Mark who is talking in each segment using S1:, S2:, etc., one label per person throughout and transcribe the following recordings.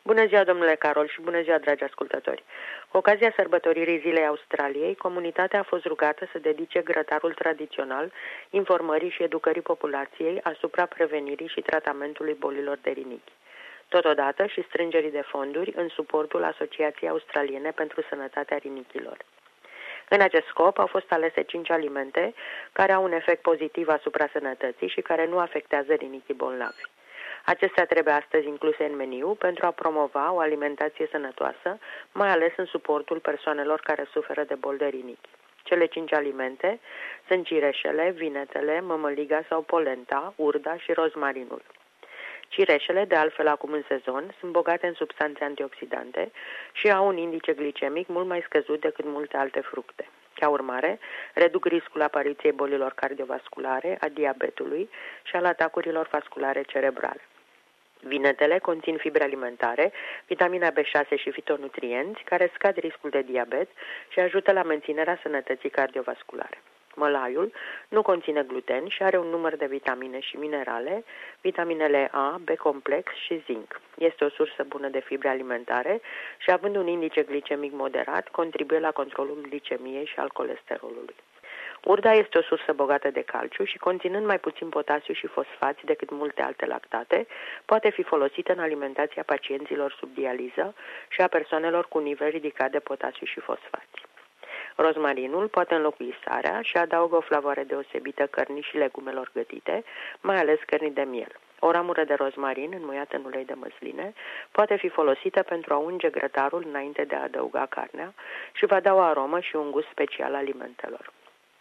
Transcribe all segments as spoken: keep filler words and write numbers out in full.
S1: Bună ziua, domnule Carol, și bună ziua, dragi ascultători! Cu ocazia sărbătoririi Zilei Australiei, comunitatea a fost rugată să dedice grătarul tradițional informării și educării populației asupra prevenirii și tratamentului bolilor de rinichi, totodată și strângerii de fonduri în suportul Asociației Australiene pentru Sănătatea Rinichilor. În acest scop au fost alese cinci alimente care au un efect pozitiv asupra sănătății și care nu afectează rinichii bolnavi. Acestea trebuie astăzi incluse în meniu pentru a promova o alimentație sănătoasă, mai ales în suportul persoanelor care suferă de boli de rinichi. Cele cinci alimente sunt cireșele, vinetele, mămăliga sau polenta, urda și rozmarinul. Cireșele, de altfel acum în sezon, sunt bogate în substanțe antioxidante și au un indice glicemic mult mai scăzut decât multe alte fructe. Ca urmare, reduc riscul apariției bolilor cardiovasculare, a diabetului și al atacurilor vasculare cerebrale. Vinetele conțin fibre alimentare, vitamina B șase și fitonutrienți, care scad riscul de diabet și ajută la menținerea sănătății cardiovasculare. Mălaiul nu conține gluten și are un număr de vitamine și minerale, vitaminele A, B complex și zinc. Este o sursă bună de fibre alimentare și, având un indice glicemic moderat, contribuie la controlul glicemiei și al colesterolului. Urda este o sursă bogată de calciu și, conținând mai puțin potasiu și fosfați decât multe alte lactate, poate fi folosită în alimentația pacienților sub dializă și a persoanelor cu nivel ridicat de potasiu și fosfați. Rozmarinul poate înlocui sarea și adaugă o flavoare deosebită cărnii și legumelor gătite, mai ales cărnii de miel. O ramură de rozmarin înmuiată în ulei de măsline poate fi folosită pentru a unge grătarul înainte de a adăuga carnea și va da o aromă și un gust special alimentelor.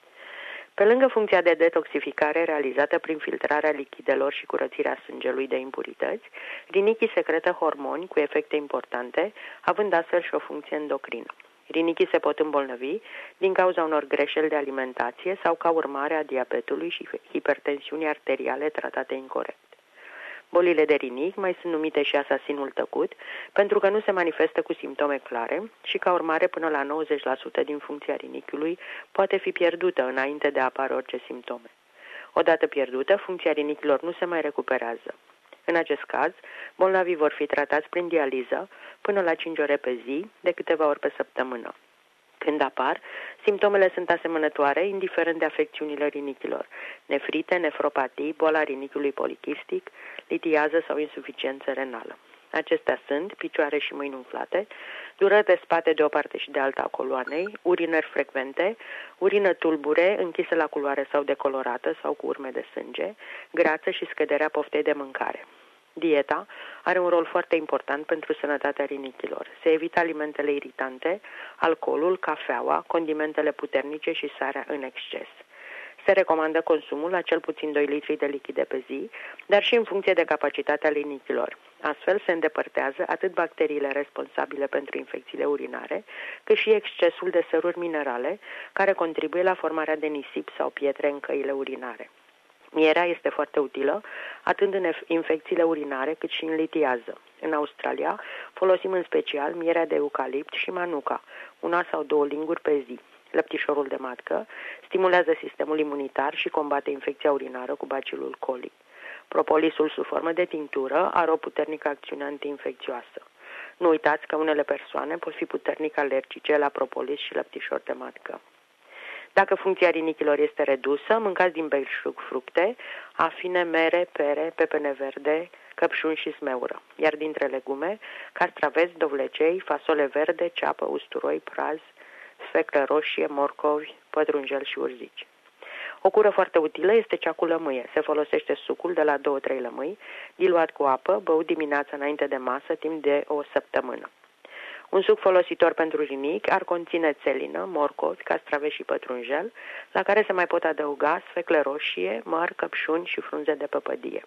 S1: Pe lângă funcția de detoxificare realizată prin filtrarea lichidelor și curățirea sângelui de impurități, rinichii secretă hormoni cu efecte importante, având astfel și o funcție endocrină. Rinichii se pot îmbolnăvi din cauza unor greșeli de alimentație sau ca urmare a diabetului și hipertensiunii arteriale tratate incorect. Bolile de rinichi mai sunt numite și asasinul tăcut, pentru că nu se manifestă cu simptome clare și, ca urmare, până la nouăzeci la sută din funcția rinichiului poate fi pierdută înainte de a apare orice simptome. Odată pierdută, funcția rinichilor nu se mai recuperează. În acest caz, bolnavii vor fi tratați prin dializă până la cinci ore pe zi, de câteva ori pe săptămână. Când apar, simptomele sunt asemănătoare, indiferent de afecțiunile rinichilor: nefrite, nefropatii, boala rinichiului polichistic, litiază sau insuficiență renală. Acestea sunt picioare și mâini umflate, dureri de spate de o parte și de alta a coloanei, urinări frecvente, urină tulbure, închisă la culoare sau decolorată sau cu urme de sânge, grață și scăderea poftei de mâncare. Dieta are un rol foarte important pentru sănătatea rinichilor. Se evită alimentele iritante, alcoolul, cafeaua, condimentele puternice și sarea în exces. Se recomandă consumul la cel puțin doi litri de lichide pe zi, dar și în funcție de capacitatea rinichilor. Astfel se îndepărtează atât bacteriile responsabile pentru infecțiile urinare, cât și excesul de săruri minerale, care contribuie la formarea de nisip sau pietre în căile urinare. Mierea este foarte utilă atât în infecțiile urinare cât și în litiază. În Australia folosim în special mierea de eucalipt și manuka, una sau două linguri pe zi. Lăptișorul de matcă stimulează sistemul imunitar și combate infecția urinară cu bacilul coli. Propolisul sub formă de tinctură are o puternică acțiune antiinfecțioasă. Nu uitați că unele persoane pot fi puternic alergice la propolis și lăptișor de matcă. Dacă funcția rinichilor este redusă, mâncați din belșug fructe, afine, mere, pere, pepene verde, căpșuni și smeură, iar dintre legume, castraveți, dovlecei, fasole verde, ceapă, usturoi, praz, sfeclă roșie, morcovi, pătrunjel și urzici. O cură foarte utilă este cea cu lămâie. Se folosește sucul de la două-trei lămâi, diluat cu apă, băut dimineața înainte de masă, timp de o săptămână. Un suc folositor pentru rinichi ar conține țelină, morcovi, castraveți și pătrunjel, la care se mai pot adăuga sfeclă roșie, măr, căpșuni și frunze de păpădie.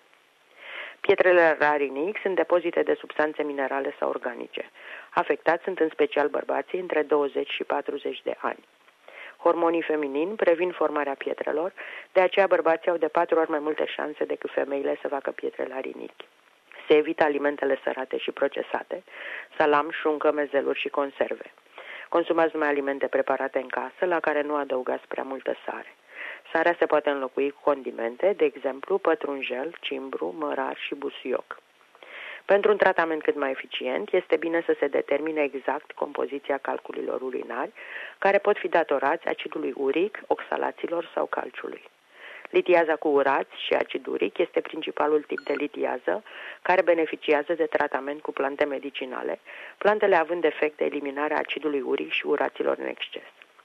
S1: Pietrele la rinichi sunt depozite de substanțe minerale sau organice. Afectați sunt în special bărbații între douăzeci și patruzeci de ani. Hormonii feminini previn formarea pietrelor, de aceea bărbații au de patru ori mai multe șanse decât femeile să facă pietre la rinichi. Se evită alimentele sărate și procesate, salam, șuncă, mezeluri și conserve. Consumați numai alimente preparate în casă, la care nu adăugați prea multă sare. Sarea se poate înlocui cu condimente, de exemplu pătrunjel, cimbru, mărar și busuioc. Pentru un tratament cât mai eficient, este bine să se determine exact compoziția calculilor urinari, care pot fi datorați acidului uric, oxalaților sau calciului. Litiaza cu urați și acid uric este principalul tip de litiază care beneficiază de tratament cu plante medicinale, plantele având efect de eliminare a acidului uric și uraților în exces.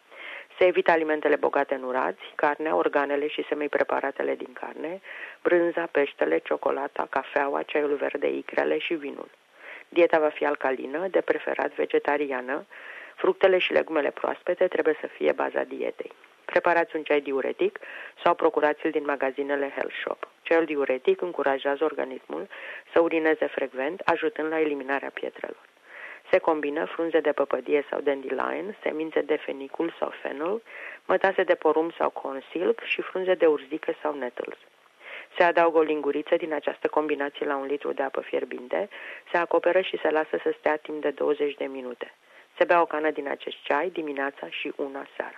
S1: Se evită alimentele bogate în urați, carnea, organele și semipreparatele din carne, brânza, peștele, ciocolata, cafeaua, ceaiul verde, icrele și vinul. Dieta va fi alcalină, de preferat vegetariană, fructele și legumele proaspete trebuie să fie baza dietei. Preparați un ceai diuretic sau procurați-l din magazinele Health Shop. Ceaiul diuretic încurajează organismul să urineze frecvent, ajutând la eliminarea pietrelor. Se combină frunze de păpădie sau dandelion, semințe de fenicul sau fennel, mătase de porumb sau corn silk și frunze de urzică sau nettles. Se adaugă o linguriță din această combinație la un litru de apă fierbinte, se acoperă și se lasă să stea timp de douăzeci de minute. Se bea o cană din acest ceai dimineața și una seara.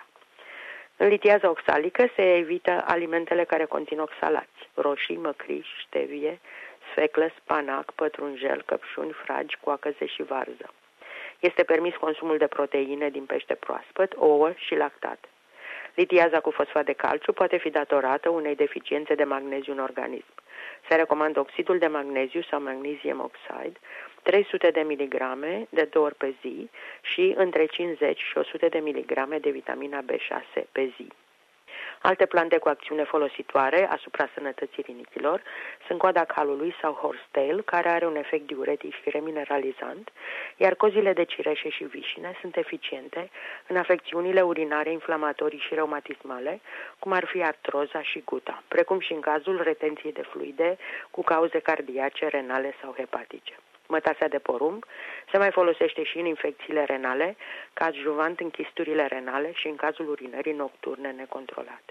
S1: În litiaza oxalică se evită alimentele care conțin oxalați, roșii, măcriș, ștevie, sfeclă, spanac, pătrunjel, căpșuni, fragi, coacăze și varză. Este permis consumul de proteine din pește proaspăt, ouă și lactate. Litiaza cu fosfat de calciu poate fi datorată unei deficiențe de magneziu în organism. Se recomandă oxidul de magneziu sau magnesium oxide, trei sute de miligrame de două ori pe zi și între cincizeci și o sută de miligrame de vitamina B șase pe zi. Alte plante cu acțiune folositoare asupra sănătății rinichilor sunt coada calului sau horsetail, care are un efect diuretic și remineralizant, iar cozile de cireșe și vișine sunt eficiente în afecțiunile urinare inflamatorii și reumatismale, cum ar fi artroza și guta, precum și în cazul retenției de fluide cu cauze cardiace, renale sau hepatice. Mătasea de porumb se mai folosește și în infecțiile renale, ca adjuvant în chisturile renale și în cazul urinării nocturne necontrolate.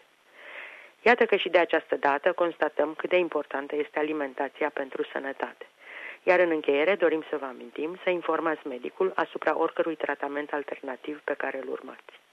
S1: Iată că și de această dată constatăm cât de importantă este alimentația pentru sănătate. Iar în încheiere dorim să vă amintim să informați medicul asupra oricărui tratament alternativ pe care îl urmați.